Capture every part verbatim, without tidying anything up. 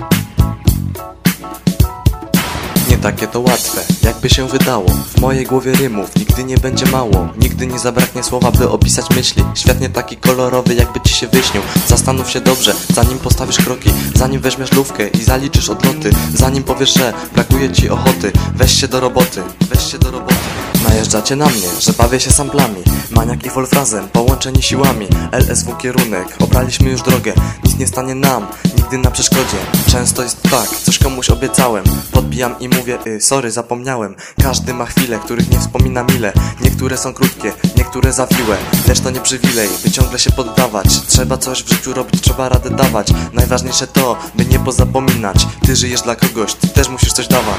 Nie takie to łatwe, jakby się wydało. W mojej głowie rymów nigdy nie będzie mało. Nigdy nie zabraknie słowa, by opisać myśli. Świat nie taki kolorowy, jakby ci się wyśnił. Zastanów się dobrze, zanim postawisz kroki, zanim weźmiesz lufkę i zaliczysz odloty, zanim powiesz, że brakuje ci ochoty. Weź się do roboty, weź się do roboty. Najeżdżacie na mnie, że bawię się samplami. Maniak i Wolf razem, połączeni siłami. L S W kierunek, obraliśmy już drogę. Nic nie stanie nam, nigdy na przeszkodzie. Często jest tak, coś komuś obiecałem. Podbijam i mówię, y, sorry, zapomniałem. Każdy ma chwile, których nie wspomina mile. Niektóre są krótkie, niektóre zawiłe. Lecz to nie przywilej, by ciągle się poddawać. Trzeba coś w życiu robić, trzeba radę dawać. Najważniejsze to, by nie pozapominać. Ty żyjesz dla kogoś, ty też musisz coś dawać.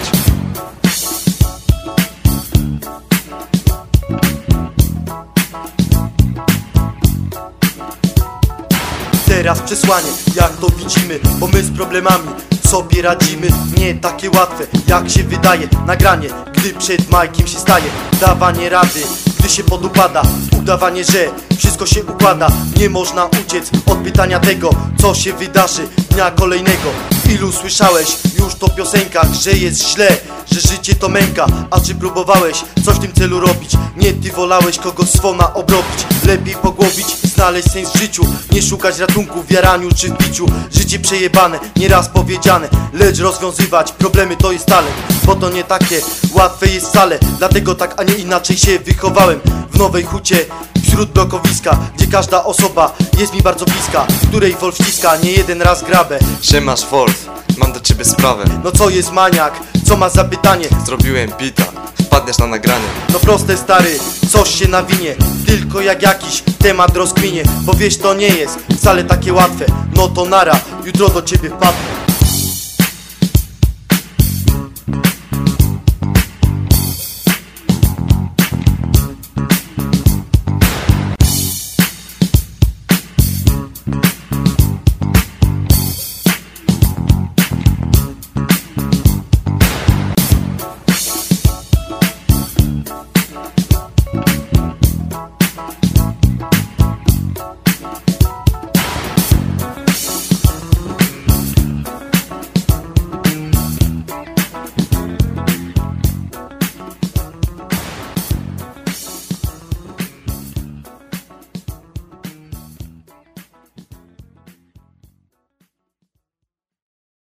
Teraz przesłanie, jak to widzimy, bo my z problemami sobie radzimy. Nie takie łatwe, jak się wydaje. Nagranie, gdy przed majkiem się staje. Dawanie rady, gdy się podupada. Udawanie, że wszystko się układa. Nie można uciec od pytania tego, co się wydarzy dnia kolejnego. Ilu słyszałeś już to piosenkach, że jest źle, że życie to męka. A czy próbowałeś coś w tym celu robić? Nie, ty wolałeś kogoś swona obrobić. Lepiej pogłowić, znaleźć sens w życiu. Nie szukać ratunku w jaraniu czy w biciu. Życie przejebane, nieraz powiedziane, lecz rozwiązywać problemy to jest talent. Bo to nie takie łatwe jest wcale. Dlatego tak, a nie inaczej się wychowałem. W Nowej Hucie, wśród blokowiska, gdzie każda osoba jest mi bardzo bliska, w której Wolf ściska nie jeden raz grabę. Siemasz Wolf, mam do ciebie sprawę. No co jest maniak? Co masz za pytanie? Zrobiłem bita, wpadniesz na nagranie. No proste stary, coś się nawinie. Tylko jak jakiś temat rozkminie. Bo wiesz, to nie jest wcale takie łatwe. No to nara, jutro do ciebie wpadnę.